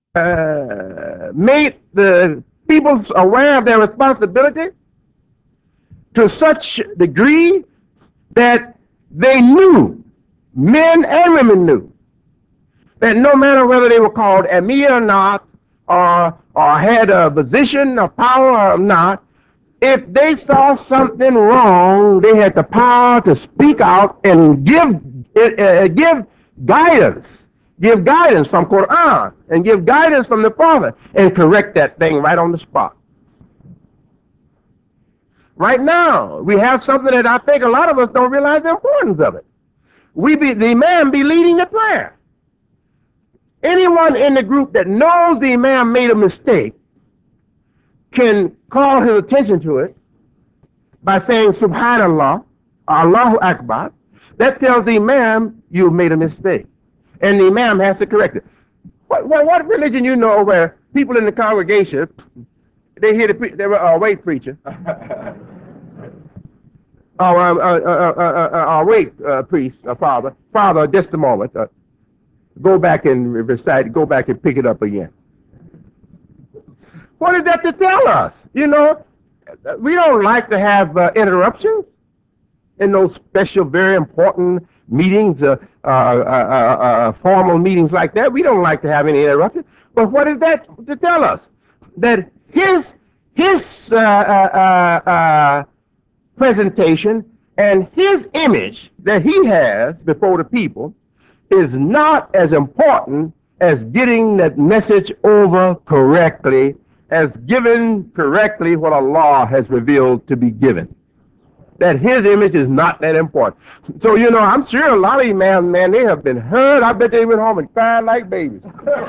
made the people aware of their responsibility to such degree that they knew, men and women knew, that no matter whether they were called Emir or not, or had a position of power or not, if they saw something wrong, they had the power to speak out and give guidance, give guidance from Quran and give guidance from the Prophet and correct that thing right on the spot. Right now, we have something that I think a lot of us don't realize the importance of it. The imam be leading the prayer. Anyone in the group that knows the imam made a mistake can call his attention to it by saying Subhanallah, Allahu Akbar. That tells the imam you made a mistake, and the imam has to correct it. What religion you know where people in the congregation they hear they were wait preacher, wait priest, father, just a moment, go back and recite, go back and pick it up again. What is that to tell us? You know, we don't like to have interruptions in those special, very important meetings, formal meetings like that. We don't like to have any interruptions. But what is that to tell us? That his presentation and his image that he has before the people is not as important as getting that message over correctly, as given correctly what Allah has revealed to be given. That his image is not that important. So, you know, I'm sure a lot of you, man, they have been hurt. I bet they went home and cried like babies.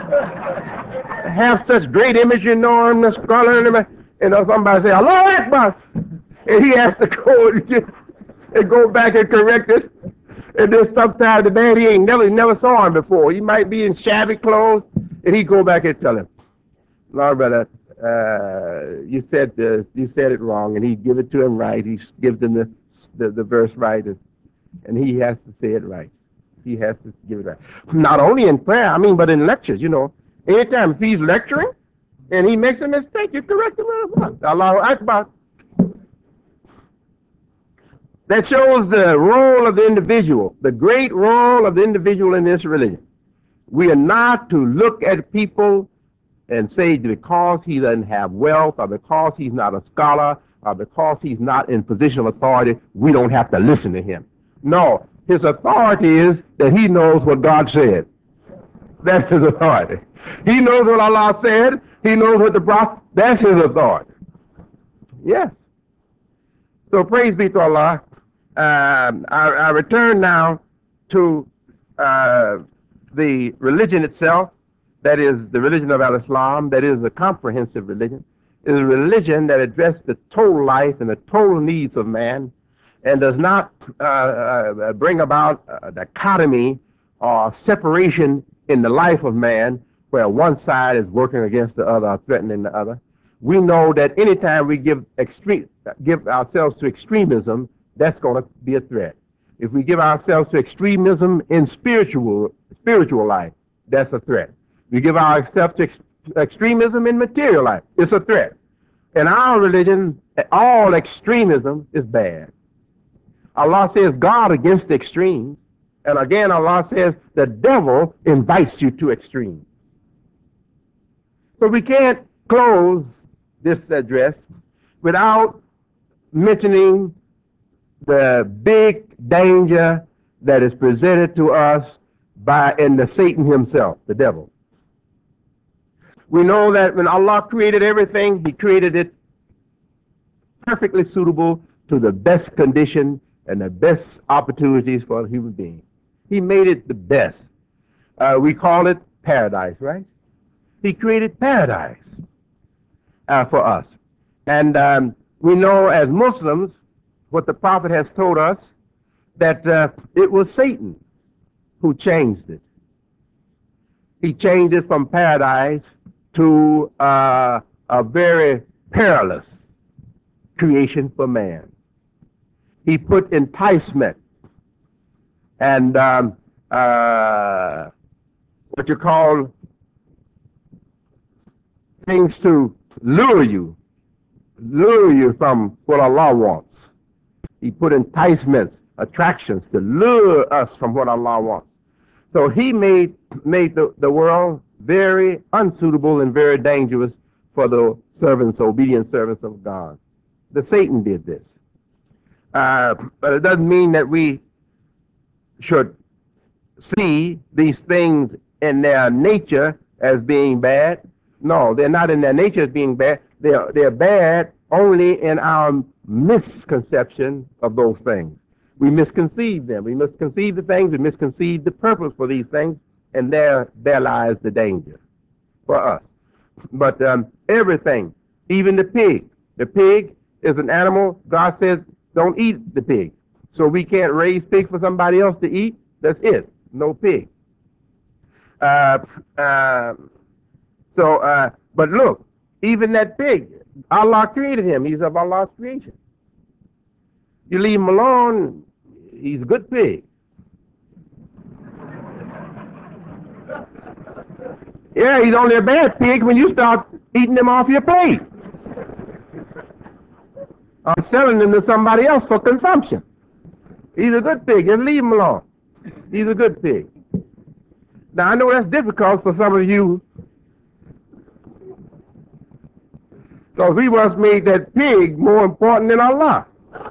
Have such great image, you know, and the scholar, and somebody say, Allah Akbar. And he has to go and go back and correct it. And then sometimes the man, he never saw him before. He might be in shabby clothes, and he go back and tell him, no, brother, you said it wrong, and he give it to him right. He gives him the verse right, and he has to say it right. He has to give it right. Not only in prayer, I mean, but in lectures, you know. Anytime if he's lecturing and he makes a mistake, you correct him. Allahu Akbar. That shows the role of the individual, the great role of the individual in this religion. We are not to look at people and say because he doesn't have wealth, or because he's not a scholar, or because he's not in position of authority, we don't have to listen to him. No, his authority is that he knows what God said. That's his authority. He knows what Allah said. He knows what the Prophet, that's his authority. Yes. So praise be to Allah. I return now to the religion itself. That is the religion of Al-Islam. That is a comprehensive religion. It is a religion that addresses the total life and the total needs of man, and does not bring about a dichotomy or separation in the life of man, where one side is working against the other or threatening the other. We know that anytime we give ourselves to extremism, that's going to be a threat. If we give ourselves to extremism in spiritual life, that's a threat. We give ourselves to extremism in material life, it's a threat. In our religion, all extremism is bad. Allah says guard against the extremes. And again, Allah says the devil invites you to extremes. So we can't close this address without mentioning the big danger that is presented to us in the Satan himself, the devil. We know that when Allah created everything, he created it perfectly suitable to the best condition and the best opportunities for a human being. He made it the best. We call it paradise, right? He created paradise for us. And we know as Muslims what the Prophet has told us, that it was Satan who changed it. He changed it from paradise to a very perilous creation for man. He put enticement and what you call things to lure you from what Allah wants. He put enticements, attractions to lure us from what Allah wants. So he made the world very unsuitable and very dangerous for the obedient servants of God. The Satan did this. But it doesn't mean that we should see these things in their nature as being bad. No, they're not in their nature as being bad. They're bad only in our misconception of those things. We misconceive them. We misconceive the things. We misconceive the purpose for these things, and there lies the danger for us. But everything, even the pig. The pig is an animal. God says, don't eat the pig. So we can't raise pigs for somebody else to eat. That's it. No pig. But look, even that pig, Allah created him. He's of Allah's creation. You leave him alone, he's a good pig. Yeah, he's only a bad pig when you start eating him off your plate. Or selling them to somebody else for consumption. He's a good pig. Just leave him alone. He's a good pig. Now, I know that's difficult for some of you, because we once made that pig more important than Allah.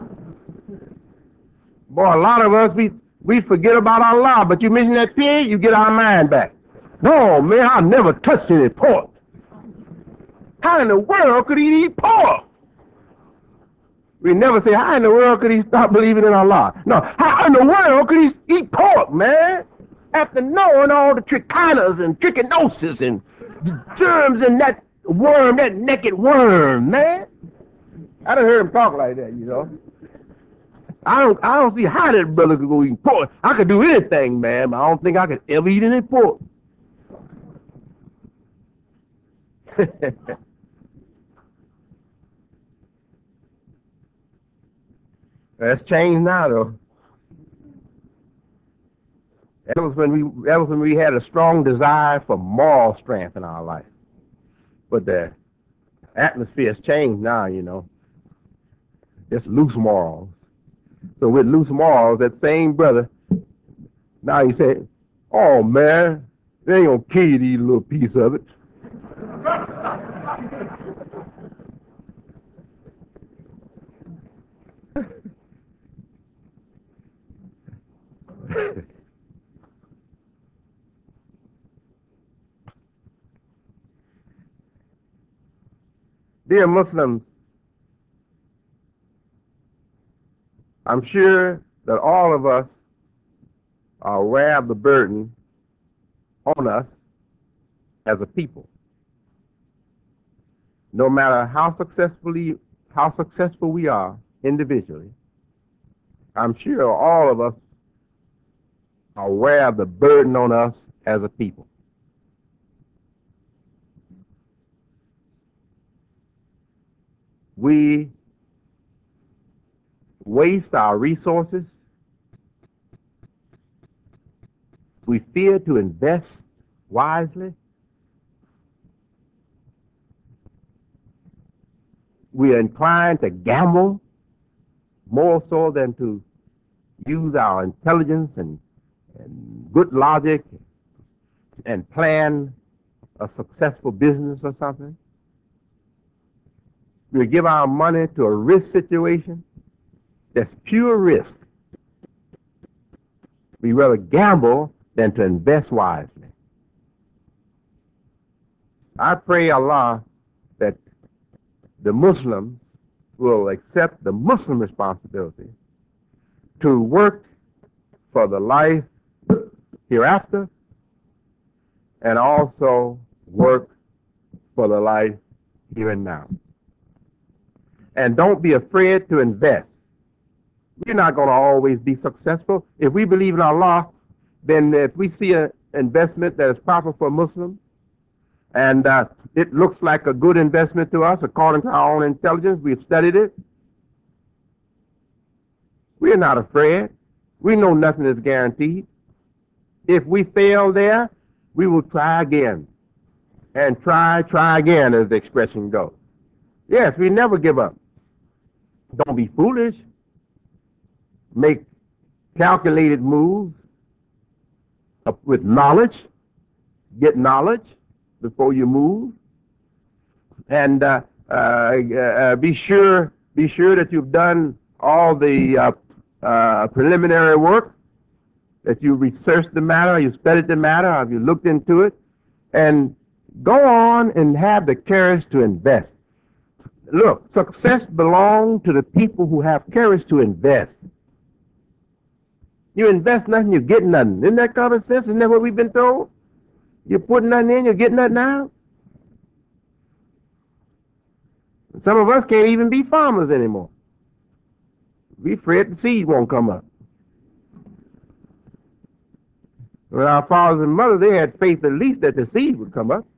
Boy, a lot of us, we forget about Allah, but you mention that pig, you get our mind back. No, man, I never touched any pork. How in the world could he eat pork? We never say, how in the world could he stop believing in Allah? No, how in the world could he eat pork, man? After knowing all the trichonas and trichinosis and germs in that worm, that naked worm, man. I done heard him talk like that, you know. I don't see how that brother could go eat pork. I could do anything, man, but I don't think I could ever eat any pork. That's changed now, though. That was when we had a strong desire for moral strength in our life. But the atmosphere has changed now, you know. It's loose morals. So with loose morals, that same brother, now he said, oh man, they ain't gonna kill you to eat a little piece of it. Dear Muslims, I'm sure that all of us are aware of the burden on us as a people. No matter how successful we are individually, I'm sure all of us are aware of the burden on us as a people. We waste our resources. We fear to invest wisely. We are inclined to gamble more so than to use our intelligence and good logic and plan a successful business or something. We give our money to a risk situation that's pure risk. We rather gamble than to invest wisely. I pray Allah that the Muslims will accept the Muslim responsibility to work for the life hereafter and also work for the life here and now. And don't be afraid to invest. We're not going to always be successful. If we believe in Allah, then if we see an investment that is proper for Muslims, and it looks like a good investment to us according to our own intelligence, we've studied it, we're not afraid. We know nothing is guaranteed. If we fail there, we will try again. and try again, as the expression goes. Yes, we never give up. Don't be foolish. Make calculated moves with knowledge. Get knowledge before you move, and be sure that you've done all the preliminary work, that you researched the matter, you studied the matter, have you looked into it, and go on and have the courage to invest. Look, success belongs to the people who have courage to invest. You invest nothing, you get nothing. Isn't that common sense? Isn't that what we've been told? You put nothing in, you get nothing out. Some of us can't even be farmers anymore. We afraid the seed won't come up. When our fathers and mothers, they had faith at least that the seed would come up.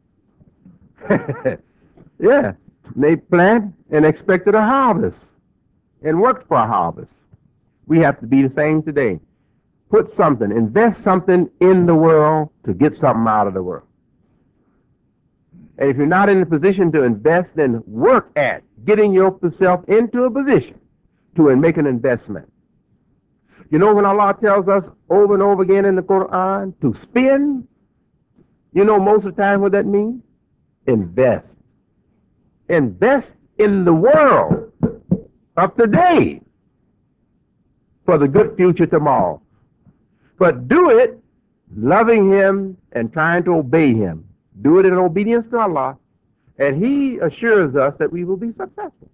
Yeah. They planted and expected a harvest and worked for a harvest. We have to be the same today. Put something, invest something in the world to get something out of the world. And if you're not in a position to invest, then work at getting yourself into a position to make an investment. You know, when Allah tells us over and over again in the Quran to spend, you know most of the time what that means? Invest. Invest in the world of today for the good future tomorrow. But do it loving Him and trying to obey Him. Do it in obedience to Allah, and He assures us that we will be successful.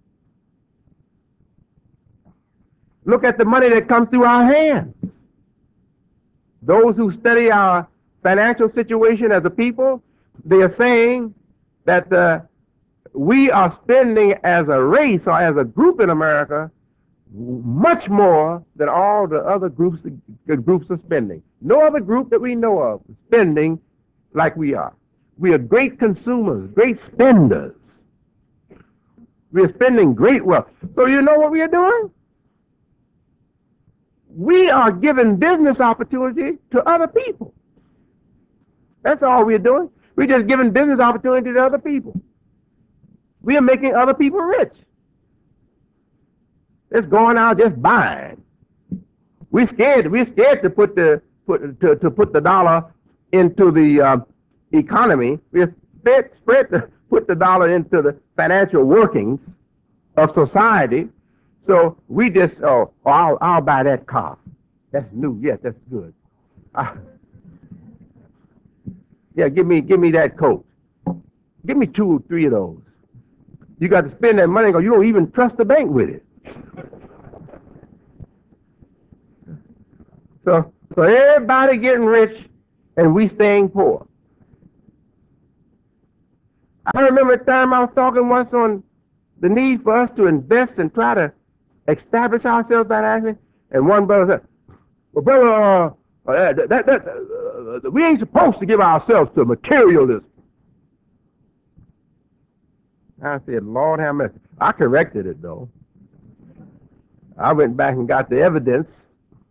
Look at the money that comes through our hands. Those who study our financial situation as a people, they are saying that we are spending as a race or as a group in America much more than all the other groups are spending. No other group that we know of is spending like we are. We are great consumers, great spenders. We are spending great wealth. So you know what we are doing? We are giving business opportunity to other people. That's all we're doing. We're just giving business opportunity to other people. We are making other people rich. It's going out just buying. We're scared to put the dollar into the economy. We're scared to put the dollar into the financial workings of society. So we just I'll buy that car. That's new. Yes, that's good. Yeah, give me that coat. Give me 2 or 3 of those. You got to spend that money because you don't even trust the bank with it. So everybody getting rich and we staying poor. I remember a time I was talking once on the need for us to invest and try to establish ourselves financially, and one brother said, "Well, brother, we ain't supposed to give ourselves to materialism." I said, "Lord have mercy." I corrected it though. I went back and got the evidence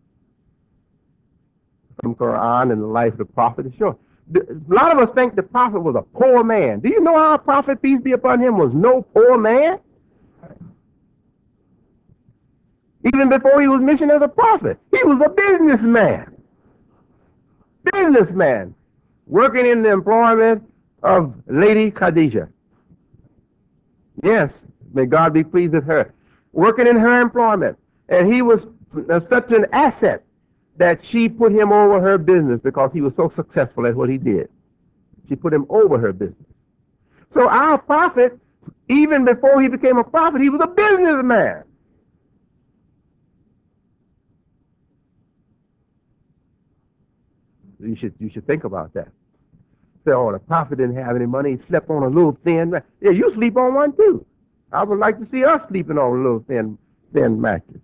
from Quran and the life of the Prophet. Sure, a lot of us think the Prophet was a poor man. Do you know our Prophet, peace be upon him, was no poor man? Even before he was missioned as a prophet, he was a businessman. Businessman, working in the employment of Lady Khadijah. Yes, may God be pleased with her. Working in her employment. And he was such an asset that she put him over her business because he was so successful at what he did. She put him over her business. So our prophet, even before he became a prophet, he was a businessman. You should think about that. Say, oh, the prophet didn't have any money. He slept on a little thin mattress. Yeah, you sleep on one too. I would like to see us sleeping on a little thin mattress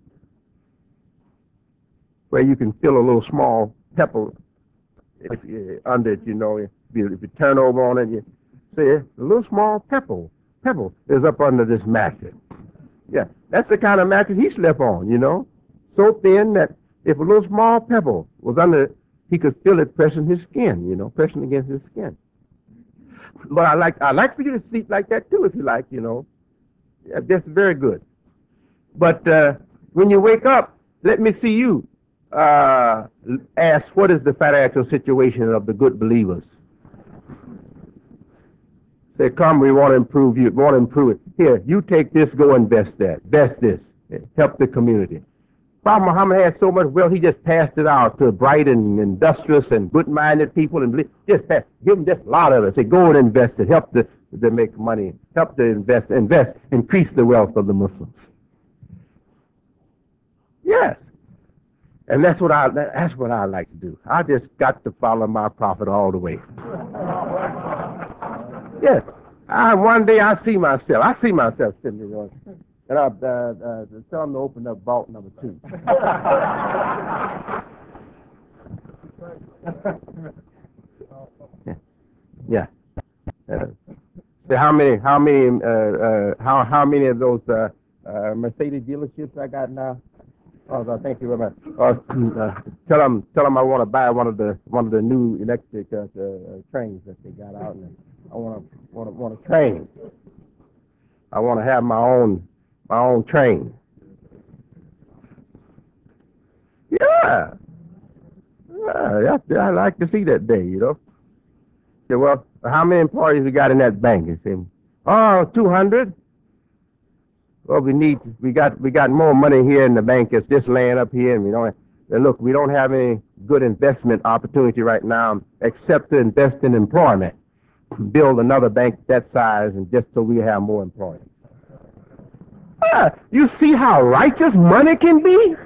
where you can feel a little small pebble under it. You know, if you turn over on it, you see a little small pebble is up under this mattress. Yeah, that's the kind of mattress he slept on. You know, so thin that if a little small pebble was under it, he could feel it pressing his skin, pressing against his skin. But I like for you to sleep like that too, if you like. Yeah, that's very good. But when you wake up, let me see you uh, ask, what is the financial situation of the good believers? Say, come, we want to improve you, want to improve it. Here, you take this, go invest that, invest this, help the community. Prophet Muhammad had so much wealth, he just passed it out to bright and industrious and good-minded people, and give them just a lot of it. Say, go and invest it, help to make money, help to invest, increase the wealth of the Muslims. Yes. And that's what I like to do. I just got to follow my prophet all the way. Yes. One day I see myself sitting there, and I tell them to open up vault number 2. Yeah. Uh, say how many of those Mercedes dealerships I got now? Oh, thank you very much. Tell them I want to buy one of the new electric trains that they got out, and I want to train. I want to have my own train. Yeah, I like to see that day. Say, well, how many employees we got in that bank? You say, oh, 200. Well, we got more money here in the bank that's just laying up here, and we don't have any good investment opportunity right now except to invest in employment, build another bank that size, and just so we have more employees. You see how righteous money can be?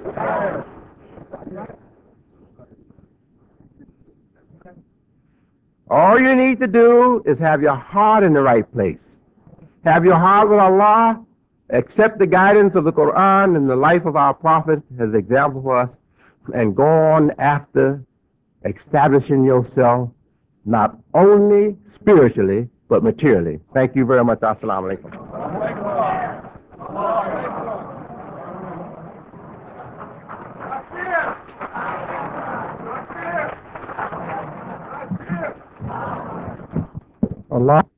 All you need to do is have your heart in the right place. Have your heart with Allah, accept the guidance of the Quran and the life of our Prophet as example for us, and go on after establishing yourself not only spiritually, but materially. Thank you very much. Assalamu alaikum. Allah.